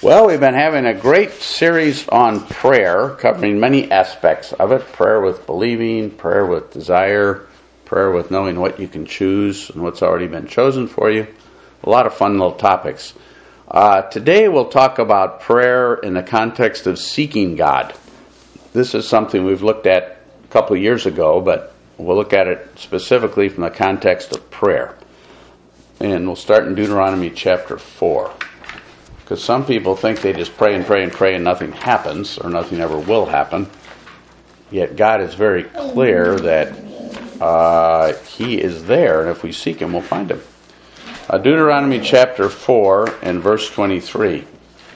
Well, we've been having a great series on prayer, covering many aspects of it. Prayer with believing, prayer with desire, prayer with knowing what you can choose and what's already been chosen for you. A lot of fun little topics. Today we'll talk about prayer in the context of seeking God. This is something we've looked at a couple of years ago, but we'll look at it specifically from the context of prayer. And we'll start in Deuteronomy chapter 4. Because some people think they just pray and pray and pray and nothing happens, or nothing ever will happen. Yet God is very clear that He is there, and if we seek Him, we'll find Him. Deuteronomy chapter 4 and verse 23.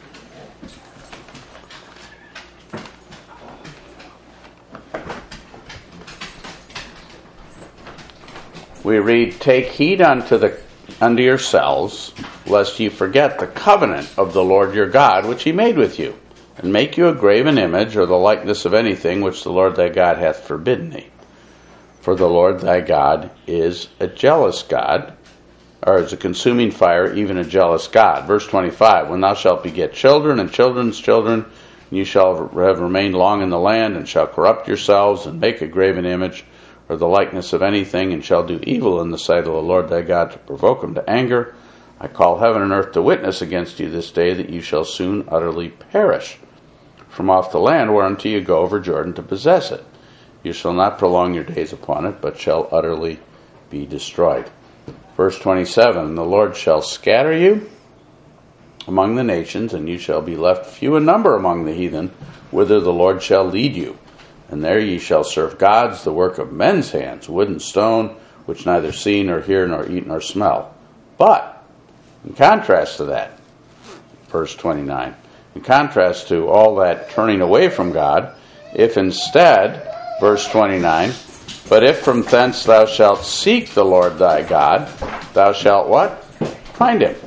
We read, "Take heed unto yourselves, lest ye forget the covenant of the Lord your God, which He made with you, and make you a graven image, or the likeness of anything which the Lord thy God hath forbidden thee. For the Lord thy God is a jealous God," or is a consuming fire, even a jealous God. Verse 25, "When thou shalt beget children and children's children, and you shall have remained long in the land, and shall corrupt yourselves, and make a graven image, or the likeness of anything, and shall do evil in the sight of the Lord thy God to provoke Him to anger, I call heaven and earth to witness against you this day that you shall soon utterly perish from off the land whereunto you go over Jordan to possess it. You shall not prolong your days upon it, but shall utterly be destroyed." Verse 27, "The Lord shall scatter you among the nations, and you shall be left few in number among the heathen, whither the Lord shall lead you. And there ye shall serve gods, the work of men's hands, wood and stone, which neither see nor hear nor eat nor smell." But, in contrast to that, verse 29, in contrast to all that turning away from God, if instead, verse 29, "But if from thence thou shalt seek the Lord thy God, thou shalt" what? "Find Him.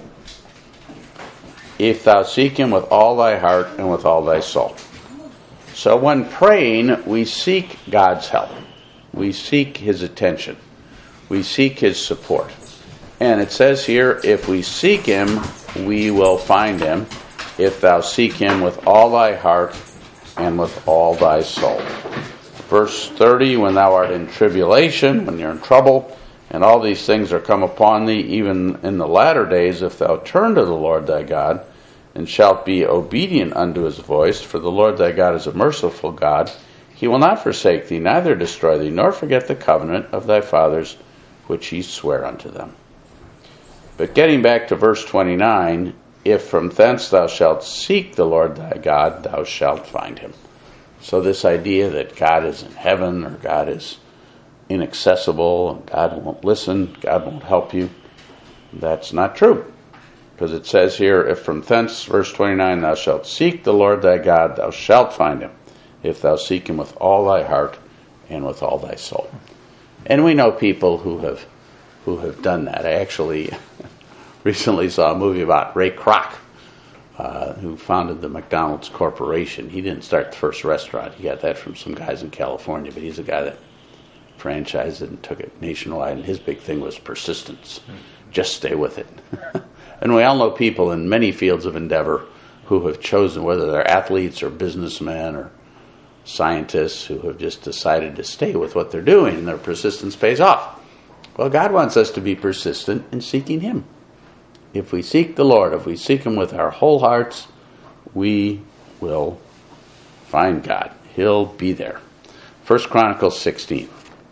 If thou seek Him with all thy heart and with all thy soul." So when praying, we seek God's help. We seek His attention. We seek His support. And it says here, if we seek Him, we will find Him, if thou seek Him with all thy heart and with all thy soul. Verse 30, "When thou art in tribulation," when you're in trouble, "and all these things are come upon thee, even in the latter days, if thou turn to the Lord thy God, and shalt be obedient unto His voice, for the Lord thy God is a merciful God, He will not forsake thee, neither destroy thee, nor forget the covenant of thy fathers, which He sware unto them." But getting back to verse 29, "If from thence thou shalt seek the Lord thy God, thou shalt find Him." So this idea that God is in heaven, or God is inaccessible, and God won't listen, God won't help you, that's not true. Because it says here, "If from thence," verse 29, "thou shalt seek the Lord thy God, thou shalt find Him, if thou seek Him with all thy heart and with all thy soul." And we know people who have done that. I actually recently saw a movie about Ray Kroc, who founded the McDonald's Corporation. He didn't start the first restaurant. He got that from some guys in California, but he's a guy that franchised it and took it nationwide, and his big thing was persistence. Just stay with it. And we all know people in many fields of endeavor who have chosen, whether they're athletes or businessmen or scientists, who have just decided to stay with what they're doing, and their persistence pays off. Well, God wants us to be persistent in seeking Him. If we seek the Lord, if we seek Him with our whole hearts, we will find God. He'll be there. 1 Chronicles 16.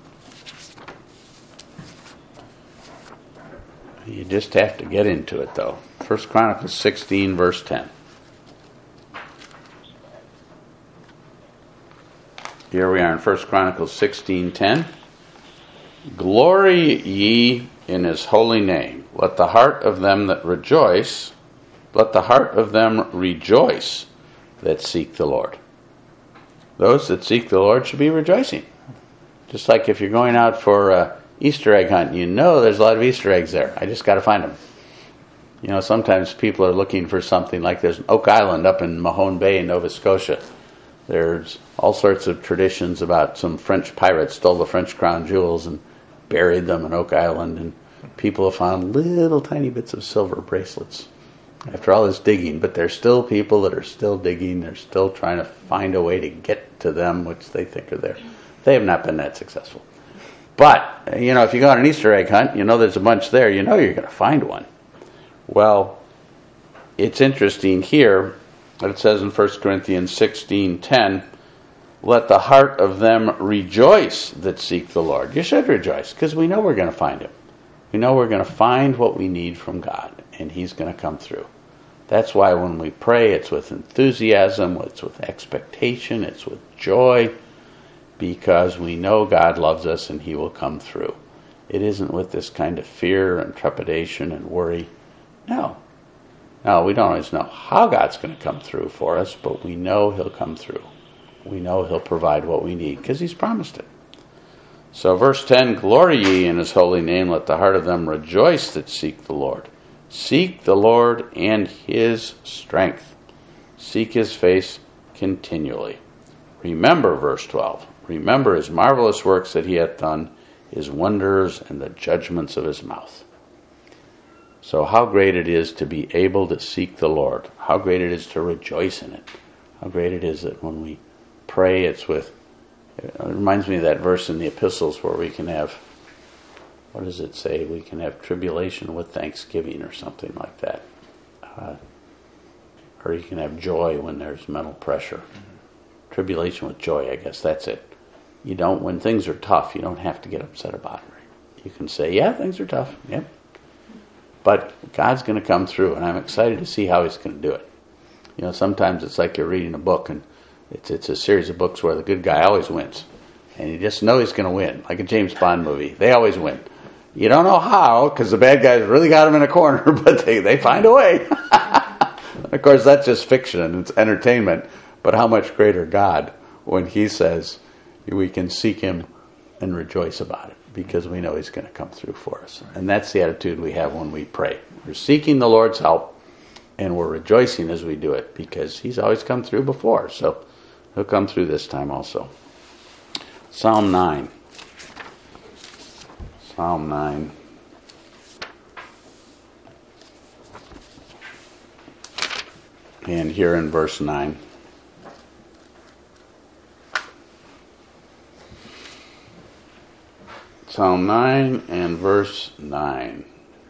You just have to get into it, though. 1 Chronicles 16, verse 10. Here we are in 1 Chronicles 16:10. "Glory ye in His holy name. Let the heart of them rejoice that seek the Lord." Those that seek the Lord should be rejoicing. Just like if you're going out for Easter egg hunt, you know there's a lot of Easter eggs there. I just got to find them. You know, sometimes people are looking for something, like there's an Oak Island up in Mahone Bay in Nova Scotia. There's all sorts of traditions about some French pirates stole the French crown jewels and buried them in Oak Island, and people have found little tiny bits of silver bracelets after all this digging, but there's still people that are still digging. They're still trying to find a way to get to them, which they think are there. They have not been that successful. But, if you go on an Easter egg hunt, there's a bunch there, you're going to find one. Well, it's interesting here that it says in 1 Corinthians 16:10, let the heart of them rejoice that seek the Lord. You should rejoice, because we know we're going to find him. We know we're going to find what we need from God, and he's going to come through. That's why when we pray, it's with enthusiasm, it's with expectation, it's with joy, because we know God loves us and he will come through. It isn't with this kind of fear and trepidation and worry. No, we don't always know how God's going to come through for us, but we know he'll come through. We know he'll provide what we need because he's promised it. So verse 10, glory ye in his holy name, let the heart of them rejoice that seek the Lord. Seek the Lord and his strength. Seek his face continually. Remember, verse 12, remember his marvelous works that he hath done, his wonders and the judgments of his mouth. So how great it is to be able to seek the Lord. How great it is to rejoice in it. How great it is that when we pray, it reminds me of that verse in the epistles where we can have, what does it say? We can have tribulation with thanksgiving or something like that. Or you can have joy when there's mental pressure. Tribulation with joy, I guess that's it. When things are tough, you don't have to get upset about it. You can say, yeah, things are tough. Yep. But God's going to come through, and I'm excited to see how he's going to do it. Sometimes it's like you're reading a book, and it's a series of books where the good guy always wins. And you just know he's going to win, like a James Bond movie. They always win. You don't know how, because the bad guys really got him in a corner, but they find a way. Of course, that's just fiction, and it's entertainment. But how much greater God when he says we can seek him and rejoice about it, because we know he's going to come through for us. And that's the attitude we have when we pray. We're seeking the Lord's help, and we're rejoicing as we do it, because he's always come through before. So he'll come through this time also. Psalm 9. Psalm 9. And here in verse 9. Psalm 9 and verse 9.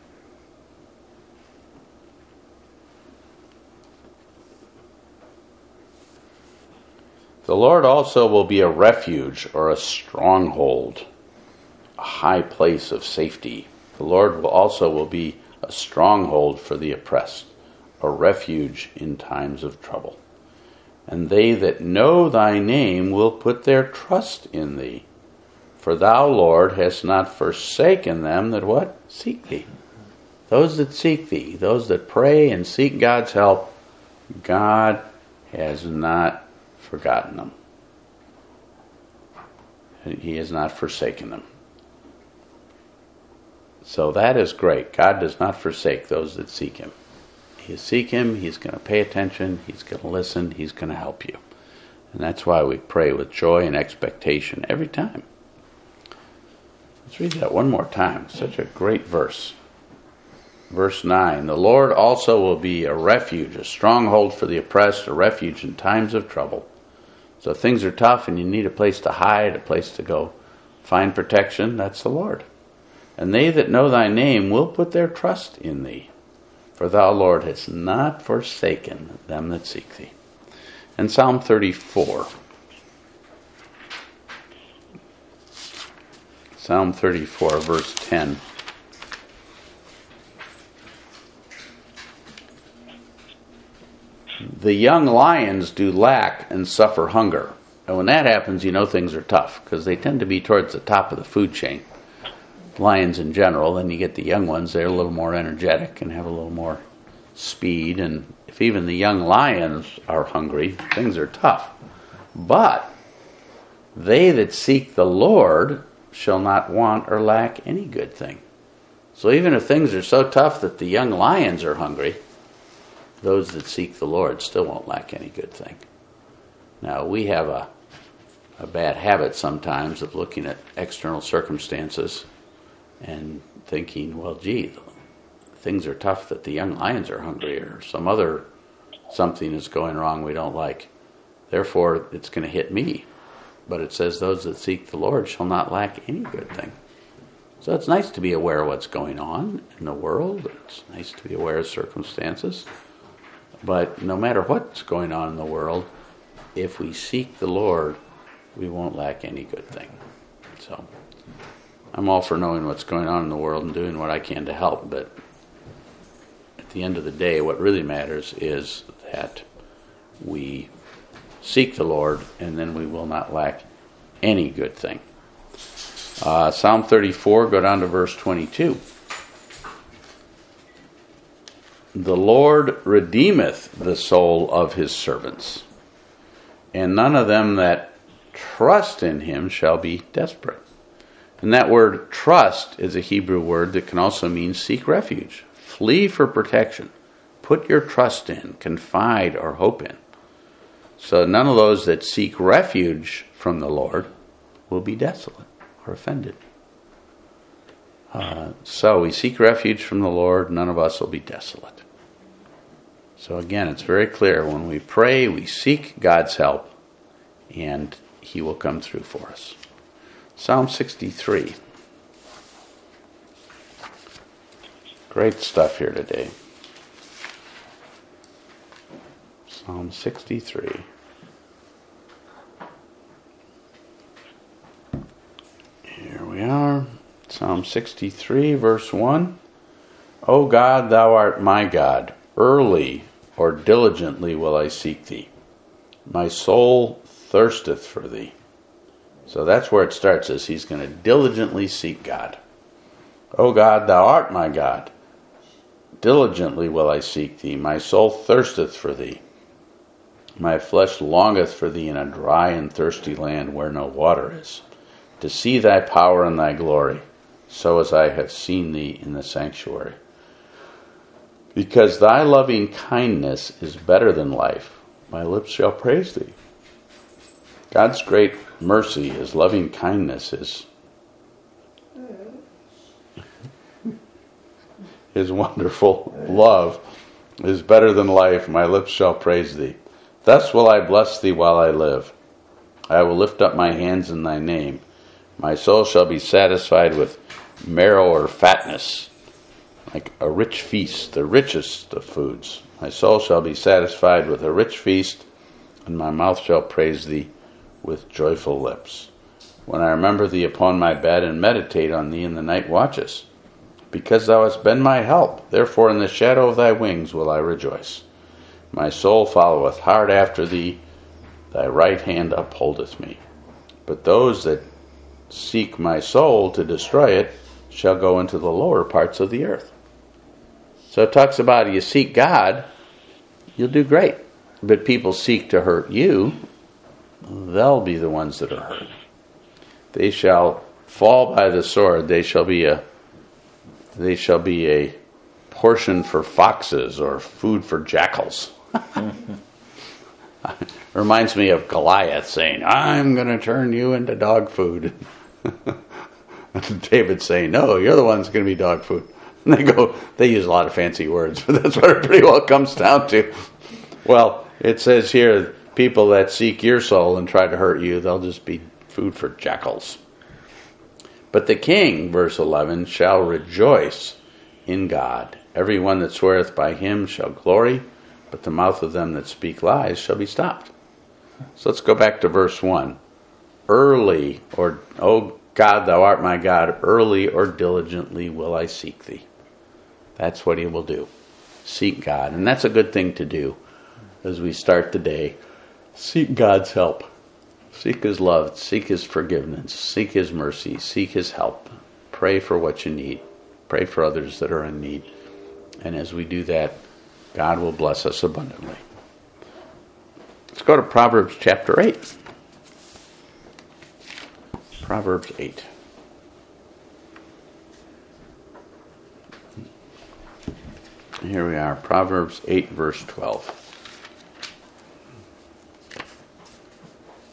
The Lord also will be a refuge or a stronghold, a high place of safety. The Lord will be a stronghold for the oppressed, a refuge in times of trouble. And they that know thy name will put their trust in thee. For thou, Lord, hast not forsaken them that what? Seek thee. Those that seek thee, those that pray and seek God's help, God has not forgotten them. He has not forsaken them. So that is great. God does not forsake those that seek him. You seek him, he's going to pay attention, he's going to listen, he's going to help you. And that's why we pray with joy and expectation every time. Let's read that one more time. Such a great verse. Verse 9, the Lord also will be a refuge, a stronghold for the oppressed, a refuge in times of trouble. So if things are tough and you need a place to hide, a place to go find protection, that's the Lord. And they that know thy name will put their trust in thee. For thou, Lord, hast not forsaken them that seek thee. And Psalm 34. Psalm 34, verse 10. The young lions do lack and suffer hunger. And when that happens, you know things are tough, because they tend to be towards the top of the food chain. Lions in general, then you get the young ones, they're a little more energetic and have a little more speed. And if even the young lions are hungry, things are tough. But they that seek the Lord shall not want or lack any good thing. So even if things are so tough that the young lions are hungry, those that seek the Lord still won't lack any good thing. Now, we have a bad habit sometimes of looking at external circumstances and thinking, well, gee, things are tough, that the young lions are hungry, or some other something is going wrong we don't like. Therefore, it's going to hit me. But it says those that seek the Lord shall not lack any good thing. So it's nice to be aware of what's going on in the world. It's nice to be aware of circumstances. But no matter what's going on in the world, if we seek the Lord, we won't lack any good thing. So I'm all for knowing what's going on in the world and doing what I can to help. But at the end of the day, what really matters is that we seek the Lord, and then we will not lack any good thing. Psalm 34, go down to verse 22. The Lord redeemeth the soul of his servants, and none of them that trust in him shall be desperate. And that word trust is a Hebrew word that can also mean seek refuge, flee for protection, put your trust in, confide, or hope in. So none of those that seek refuge from the Lord will be desolate or offended. So we seek refuge from the Lord, none of us will be desolate. So again, it's very clear. When we pray, we seek God's help, and he will come through for us. Psalm 63. Great stuff here today. Psalm 63. Here we are. Psalm 63, verse 1. O God, thou art my God. Early or diligently will I seek thee. My soul thirsteth for thee. So that's where it starts, is he's going to diligently seek God. O God, thou art my God. Diligently will I seek thee. My soul thirsteth for thee. My flesh longeth for thee in a dry and thirsty land where no water is, to see thy power and thy glory, so as I have seen thee in the sanctuary. Because thy loving kindness is better than life, my lips shall praise thee. God's great mercy, his loving kindness, his wonderful love is better than life. My lips shall praise thee. Thus will I bless thee while I live. I will lift up my hands in thy name. My soul shall be satisfied with marrow or fatness, like a rich feast, the richest of foods. My soul shall be satisfied with a rich feast, and my mouth shall praise thee with joyful lips. When I remember thee upon my bed and meditate on thee in the night watches, because thou hast been my help, therefore in the shadow of thy wings will I rejoice. My soul followeth hard after thee, thy right hand upholdeth me. But those that seek my soul to destroy it shall go into the lower parts of the earth. So it talks about you seek God, you'll do great. But people seek to hurt you, they'll be the ones that are hurt. They shall fall by the sword. They shall be a portion for foxes or food for jackals. Reminds me of Goliath saying, I'm going to turn you into dog food. David saying, no, you're the one that's going to be dog food. And they use a lot of fancy words, but that's what it pretty well comes down to. Well, it says here, people that seek your soul and try to hurt you, they'll just be food for jackals. But the king, verse 11, shall rejoice in God. Every one that sweareth by him shall glory, but the mouth of them that speak lies shall be stopped. So let's go back to verse 1. Early, or, O God, thou art my God, early or diligently will I seek thee. That's what he will do. Seek God. And that's a good thing to do as we start the day. Seek God's help. Seek his love. Seek his forgiveness. Seek his mercy. Seek his help. Pray for what you need. Pray for others that are in need. And as we do that, God will bless us abundantly. Let's go to Proverbs chapter 8. Proverbs 8. Here we are, Proverbs 8, verse 12.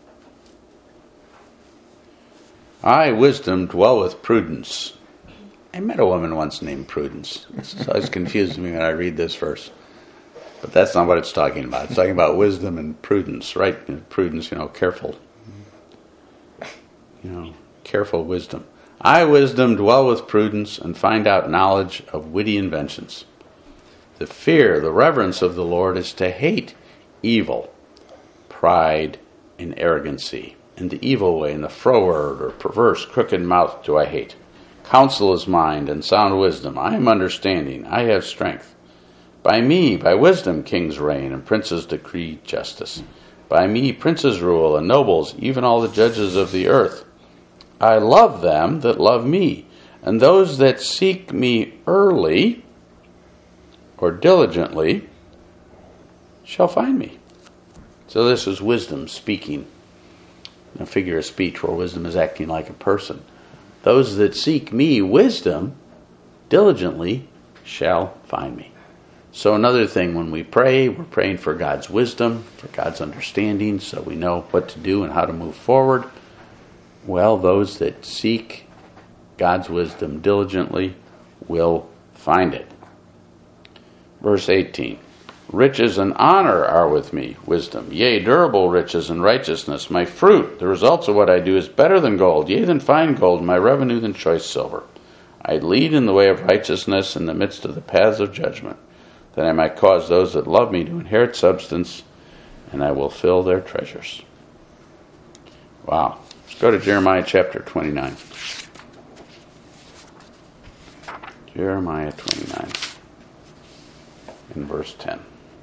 I, wisdom, dwell with prudence, I met a woman once named Prudence. This always confuses me when I read this verse. But that's not what it's talking about. It's talking about wisdom and prudence, right? Prudence, careful. Careful wisdom. I, wisdom, dwell with prudence and find out knowledge of witty inventions. The fear, the reverence of the Lord is to hate evil, pride, and arrogancy, and the evil way, and the froward or perverse, crooked mouth do I hate. Counsel is mine, and sound wisdom. I am understanding. I have strength. By me, by wisdom, kings reign, and princes decree justice. By me, princes rule, and nobles, even all the judges of the earth. I love them that love me, and those that seek me early or diligently shall find me. So this is wisdom speaking, a figure of speech where wisdom is acting like a person. Those that seek me, wisdom, diligently shall find me. So another thing, when we pray, we're praying for God's wisdom, for God's understanding, so we know what to do and how to move forward. Well, those that seek God's wisdom diligently will find it. Verse 18, riches and honor are with me, wisdom. Yea, durable riches and righteousness. My fruit, the results of what I do, is better than gold, yea, than fine gold, my revenue than choice silver. I lead in the way of righteousness in the midst of the paths of judgment, that I might cause those that love me to inherit substance, and I will fill their treasures. Wow. Let's go to Jeremiah chapter 29. Jeremiah 29 in verse 10.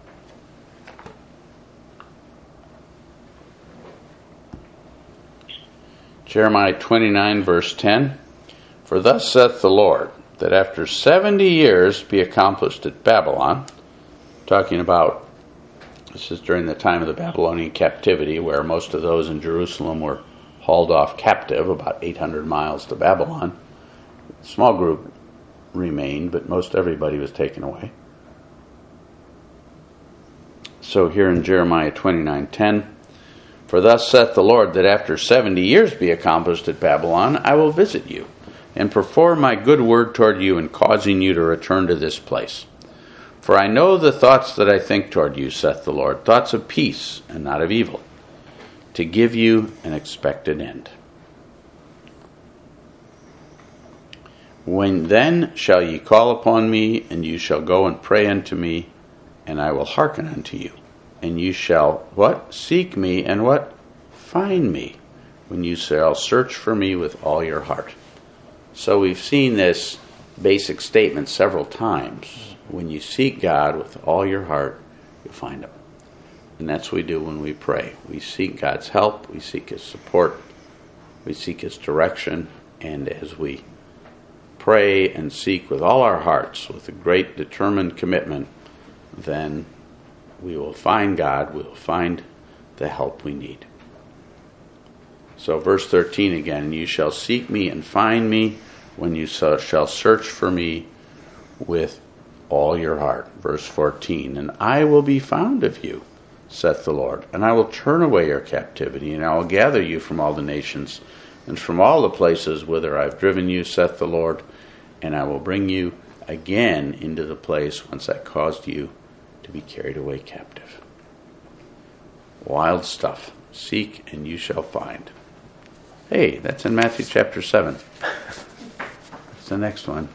Jeremiah 29 verse 10. For thus saith the Lord, that after 70 years be accomplished at Babylon, talking about, this is during the time of the Babylonian captivity, where most of those in Jerusalem were hauled off captive, about 800 miles to Babylon. A small group remained, but most everybody was taken away. So here in Jeremiah 29:10, for thus saith the Lord, that after 70 years be accomplished at Babylon, I will visit you, and perform my good word toward you in causing you to return to this place. For I know the thoughts that I think toward you, saith the Lord, thoughts of peace and not of evil, to give you an expected end. When then shall ye call upon me, and you shall go and pray unto me, and I will hearken unto you. And you shall, what? Seek me, and what? Find me, when you shall search for me with all your heart. So we've seen this basic statement several times. When you seek God with all your heart, you'll find him. And that's what we do when we pray. We seek God's help, we seek his support, we seek his direction, and as we pray and seek with all our hearts, with a great determined commitment, then we will find God, we will find the help we need. So verse 13 again, you shall seek me and find me when you shall search for me with all your heart. Verse 14, and I will be found of you, saith the Lord, and I will turn away your captivity, and I will gather you from all the nations, and from all the places whither I have driven you, saith the Lord, and I will bring you again into the place whence I caused you to be carried away captive. Wild stuff. Seek and you shall find. Hey, that's in Matthew chapter 7. That's the next one.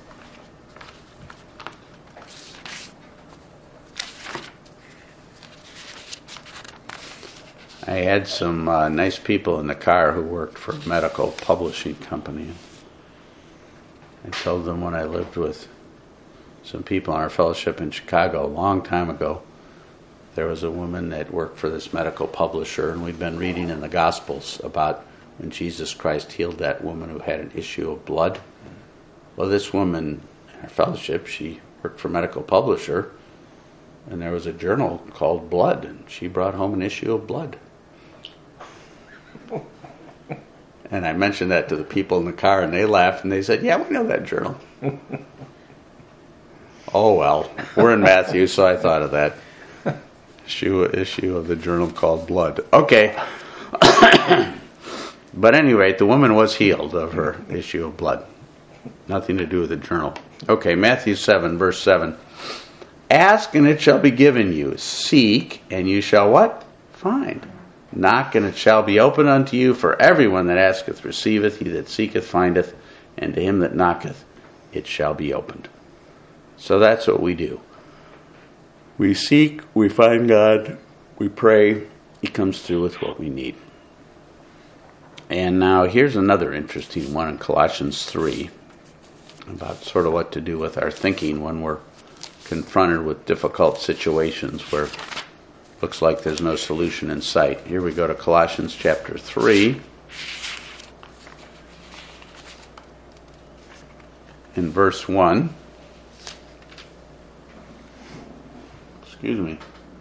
I had some nice people in the car who worked for a medical publishing company. I told them when I lived with some people in our fellowship in Chicago a long time ago, there was a woman that worked for this medical publisher, and we'd been reading in the Gospels about when Jesus Christ healed that woman who had an issue of blood. Well, this woman in our fellowship, she worked for a medical publisher, and there was a journal called Blood, and she brought home an issue of blood. And I mentioned that to the people in the car, and they laughed, and they said, yeah, we know that journal. Oh, well, we're in Matthew, so I thought of that. Issue of the journal called Blood. Okay. But at any rate, the woman was healed of her issue of blood. Nothing to do with the journal. Okay, Matthew 7, verse 7. Ask and it shall be given you. Seek and you shall what? Find. Knock and it shall be opened unto you. For everyone that asketh receiveth. He that seeketh findeth. And to him that knocketh it shall be opened. So that's what we do. We seek, we find God, we pray. He comes through with what we need. And now here's another interesting one in Colossians 3 about sort of what to do with our thinking when we're confronted with difficult situations where it looks like there's no solution in sight. Here we go to Colossians chapter 3. In verse 1. Excuse me.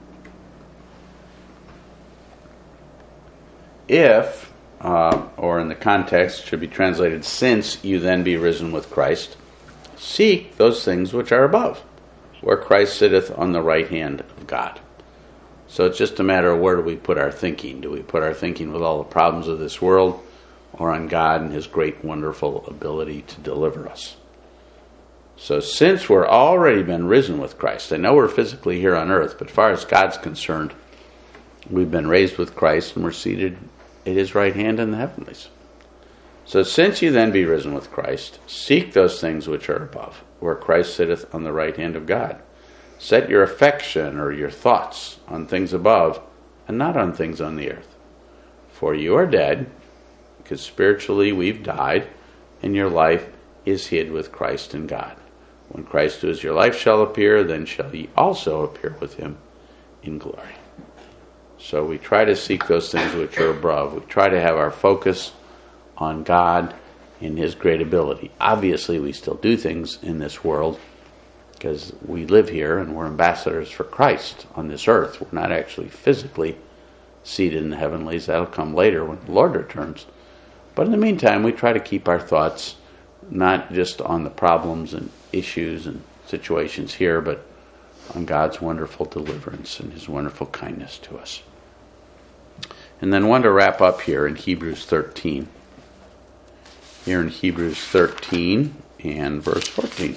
If, or in the context, should be translated, since you then be risen with Christ, seek those things which are above, where Christ sitteth on the right hand of God. So it's just a matter of where do we put our thinking. Do we put our thinking with all the problems of this world, or on God and His great, wonderful ability to deliver us? So since we're already been risen with Christ, I know we're physically here on earth, but as far as God's concerned, we've been raised with Christ and we're seated at His right hand in the heavenlies. So since you then be risen with Christ, seek those things which are above, where Christ sitteth on the right hand of God. Set your affection or your thoughts on things above and not on things on the earth. For you are dead, because spiritually we've died, and your life is hid with Christ in God. When Christ who is your life shall appear, then shall ye also appear with Him in glory. So we try to seek those things which are above. We try to have our focus on God and His great ability. Obviously, we still do things in this world because we live here and we're ambassadors for Christ on this earth. We're not actually physically seated in the heavenlies. That'll come later when the Lord returns. But in the meantime, we try to keep our thoughts not just on the problems and issues and situations here, but on God's wonderful deliverance and His wonderful kindness to us. And then one to wrap up here in Hebrews 13. Here in Hebrews 13 and verse 14.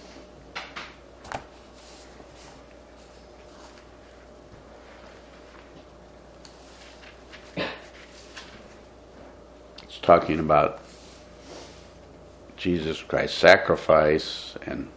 It's talking about Jesus Christ's sacrifice and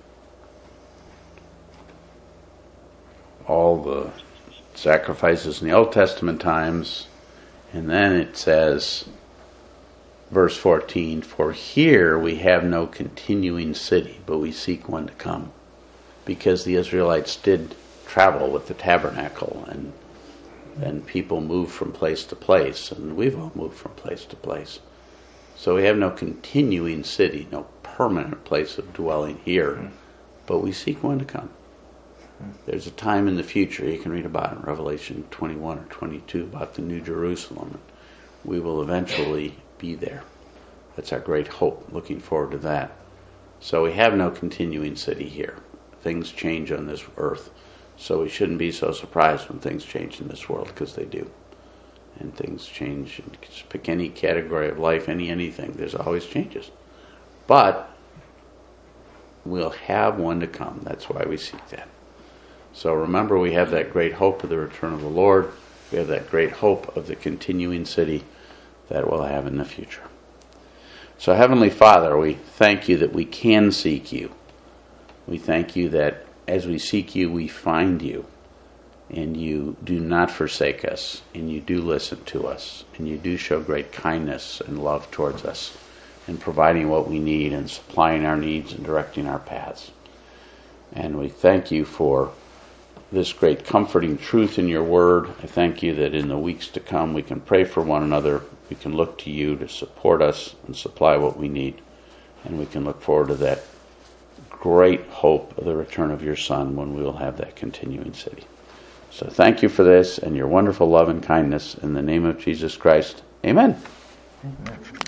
all the sacrifices in the Old Testament times. And then it says, verse 14, for here we have no continuing city, but we seek one to come. Because the Israelites did travel with the tabernacle, and people moved from place to place, and we've all moved from place to place. So we have no continuing city, no permanent place of dwelling here, but we seek one to come. There's a time in the future you can read about in Revelation 21 or 22 about the New Jerusalem. We will eventually be there. That's our great hope, looking forward to that. So we have no continuing city here. Things change on this earth, so we shouldn't be so surprised when things change in this world, because they do. And things change. Just pick any category of life, anything. There's always changes. But we'll have one to come. That's why we seek that. So remember, we have that great hope of the return of the Lord. We have that great hope of the continuing city that we'll have in the future. So Heavenly Father, we thank You that we can seek You. We thank You that as we seek You, we find You. And You do not forsake us. And You do listen to us. And You do show great kindness and love towards us in providing what we need and supplying our needs and directing our paths. And we thank You for this great comforting truth in Your word. I thank You that in the weeks to come we can pray for one another. We can look to You to support us and supply what we need. And we can look forward to that great hope of the return of Your Son when we will have that continuing city. So thank You for this and Your wonderful love and kindness. In the name of Jesus Christ, amen. Amen.